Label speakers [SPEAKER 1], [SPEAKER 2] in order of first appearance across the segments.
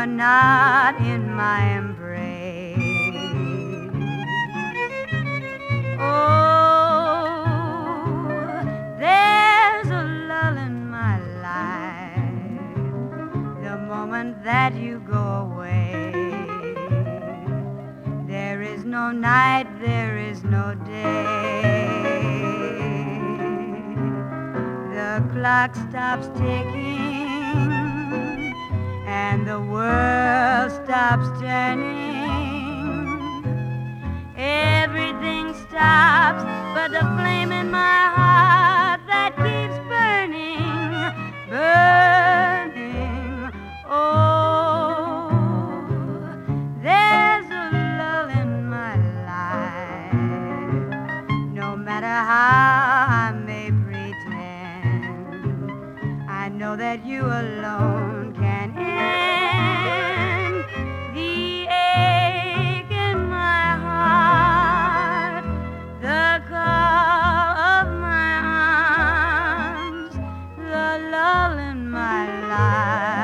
[SPEAKER 1] you're not in my embrace. Oh, there's a lull in my life the moment that you go away. There is no night, there is no day. The clock stops ticking and the world stops turning. Everything stops but the flame in my heart that keeps burning, burning. Oh, there's a lull in my life. No matter how I may pretend, I know that you alone can end the ache in my heart, the call of my arms, the lull in my life.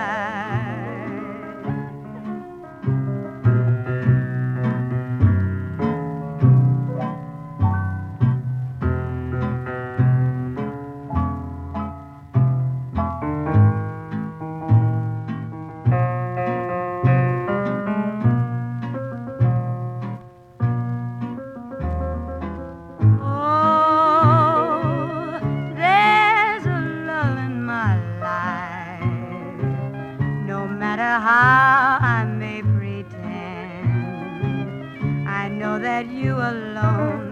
[SPEAKER 1] No matter how I may pretend, I know that you alone